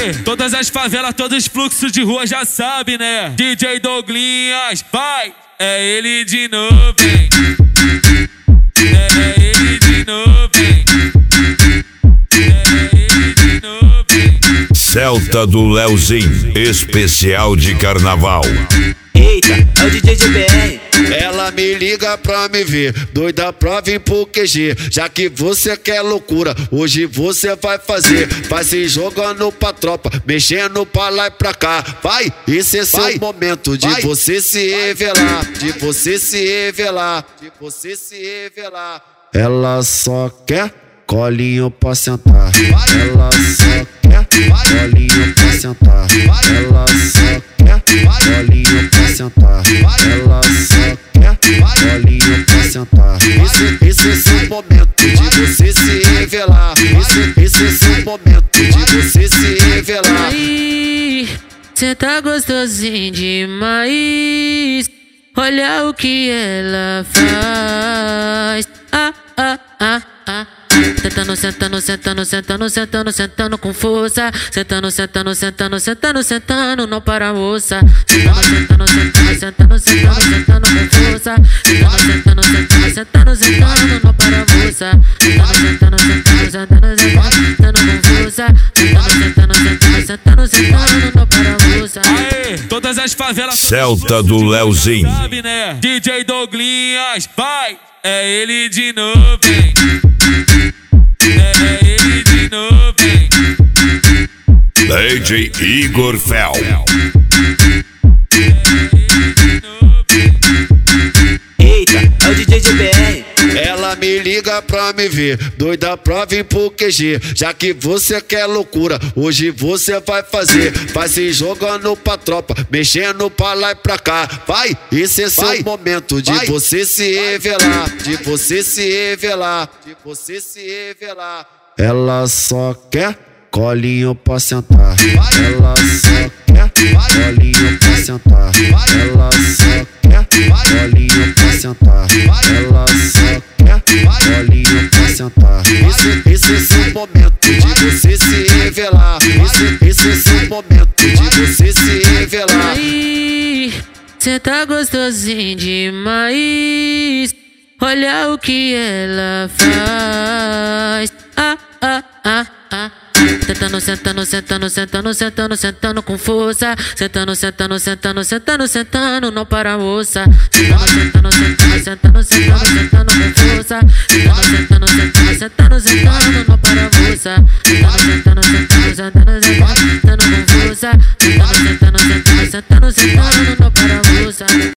Aê, todas as favelas, todos os fluxos de rua já sabe, né? DJ Douglinhas, vai! É ele de novo, hein? É ele de novo, hein? É ele de novo, hein? Celta do Leozinho, especial de carnaval. Eita, é o DJ GBR. Ela me liga pra me ver, doida pra vir pro QG. Já que você quer loucura, hoje você vai fazer. Vai se jogando pra tropa, mexendo pra lá e pra cá. Vai, esse é seu momento de você se revelar. De você se revelar, de você se revelar. Ela só quer colinho pra sentar. Ela só quer colinho pra sentar. Ela só quer colinho pra sentar. Ela só quer colinho pra sentar. Esse é seu momento de você se revelar. Esse é seu momento de você se revelar. Aí, cê tá gostosinho demais. Olha o que ela faz. Sentando, sentando, sentando, sentando, sentando, sentando com força. Sentando, sentando, sentando, sentando, sentando, não para moça. Sentando, sentando, sentando, sentando, sentando, sentando com força. Sentando, sentando, sentando, sentando, sentando, não para moça. Sentando, sentando, sentando, sentando, sentando com força. Sentando, sentando, sentando, sentando, sentando, não para moça. Aê, todas as favelas, Celta do Leozinho, sabe, né? DJ Douglinhas, vai! É ele de novo, hein? É ele de novo, hein? DJ Igor Fel. Eita, é o DJ GBR. Ela me liga pra me ver, doida pra vir pro QG. Já que você quer loucura, hoje você vai fazer. Vai se jogando pra tropa, mexendo pra lá e pra cá. Vai, esse é seu momento de você se revelar. De você se revelar, de você se revelar. Ela só quer colinho pra sentar. Ela só quer colinho pra sentar. Ela só quer colinho pra sentar. Ela só quer colinho pra sentar. Esse é seu momento de você se revelar. Esse é seu momento de você se revelar. Aí, cê tá gostosinho demais. Olha o que ela faz. Sentando, sentando, sentando, sentando, sentando, sentando com força. Sentando, sentando, sentando, sentando, sentando, não para moça. Sentando, sentando, sentando, sentando, sentando, sentando com força. Sentando, sentando, sentando, sentando, sentando, não para moça. Sentando, sentando, sentando, sentando, sentando com força. Sentando, sentando, sentando, sentando, sentando, não para moça.